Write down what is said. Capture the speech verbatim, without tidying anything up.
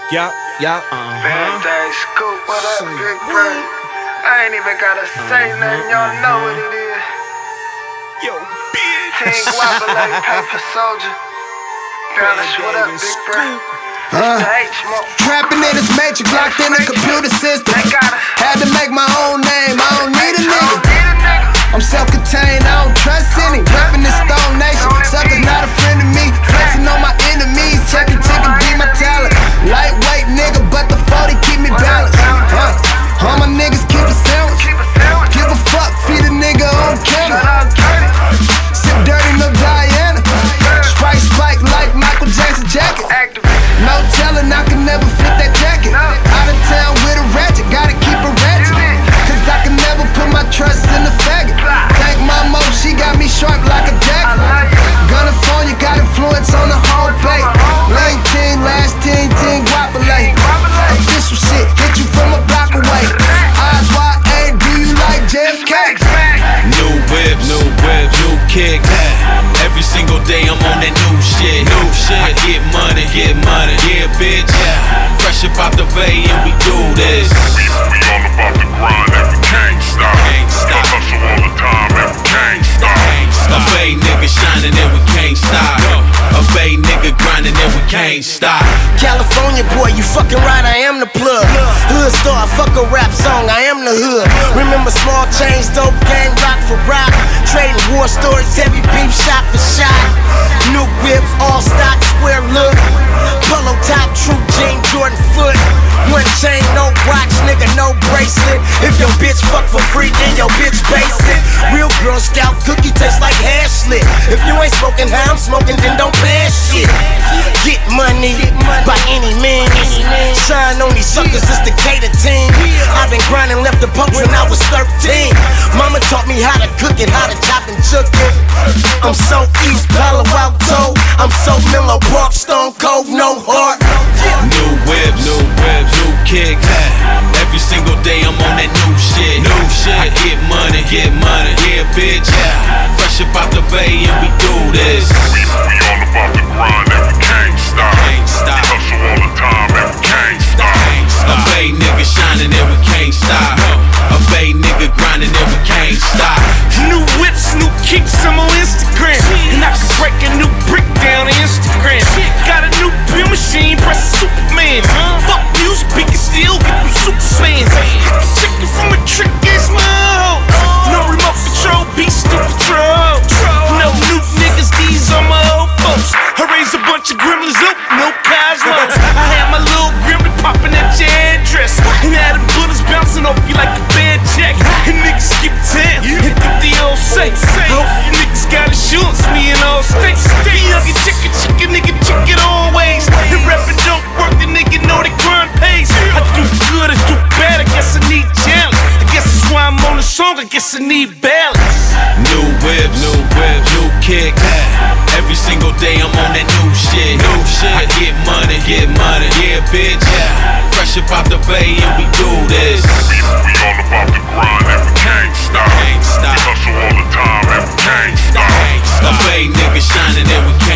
Yup, yup, uh-huh. Band-Aid Scoop, what up, big bro? I ain't even gotta say uh-huh, nothing, y'all know what it is. Yo, bitch. King Wobble like Paper Soldier. Palace, what up, big bro? Uh, trapping in this matrix, locked in the computer system. Had to make my own name, I don't need a nigga. I'm self-contained, I don't trust any. Rapping this Stone Nation, suckers not a friend of me. Flexing on my enemies, checking ticket, be my talent. Lightweight nigga, but the forty keep me balanced. Uh, all my niggas keep a sandwich. Give a fuck, feed a nigga on camera. Sip dirty, no Diana. Sprite spike like Michael Jackson jacket. No telling, I can never fit that jacket. Out of town with a ratchet, gotta keep a ratchet. Cause I can never put my trust in the faggot. Thank my mo, she got me sharp like a jacket. Gunna phone, you got influence on the whole plate. Lane team, last team, team, Wobble late. Official shit, hit you from a block away. Eyes wide, A, do you like J F K? New whips, new whips, new kick. Every single day I'm on that new shit. New shit. I get money, get money, yeah, bitch. Yeah. Fresh about the bay and we do this. We, we all about the grind and we can't stop. Can't stop. We hustle all the time and we can't stop. Can't stop. A bay nigga shining and we can't stop. A bay nigga grinding and we can't stop. California boy, you fucking right, I am the plug. Hood star, fuck a rap song, I am the hood. Remember small chains, dope gang, rock for rock. Trading war stories, heavy beef, shot for shot. New whips, all stock, square look. Polo top, true jean, Jordan foot. One chain, no watch, nigga, no bracelet. If your bitch fuck for free, then your bitch basic. Real Girl Scout cookie tastes like hair slit. If you ain't smoking how I'm smoking, then don't pass shit. Get money by any means. Shine on these suckers, it's the Cater team. I've been grinding, left the post when I was thirteen. Mama taught me how to cook it, how to chop and chuck it. I'm so East Palo Alto, I'm so Menlo Park, Stone Cold, no heart. New whips, new whips, new kicks. Every single day I'm on that new shit. New shit. I get money, get money, yeah, bitch. Yeah. Fresh about the bay and we do this. We, we all about the grind and we can't stop. Can't stop. We hustle all the time and we can't stop. Can't stop. A bay nigga shining and we can't stop. A bay nigga grinding and we can't stop. New whips, new kicks, I'm on Instagram. And I just break a new brick down on Instagram. Got a new bill machine, press Superman. Fuck music, we can still get them super fans. Chicken from a trick ass mode. No remote control, beast to patrol. No new niggas, these are my old folks. I raised a bunch of gremlins up, no cosmos. I had my little gremlin popping that your address. And had the bullets bouncing off you like a bad check. And niggas skip town, hit them the old safe. I hope you niggas got insurance, me and all states. Be ugly chicken, chicken, nigga, chicken always. The rapping don't work, the nigga know the grind pays. I do good, I do bad, I guess I need challenge. I guess that's why I'm on the song, I guess I need balance. New whips, new whips, new kicks. Every single day I'm on that new shit. New shit. I get money, get money, yeah, bitch. Yeah. Fresh about the bay and we do this. We, we all about the grind and we can't stop. Can't stop. We hustle all the time and we can't stop. Can't stop. A bay nigga shining and we can't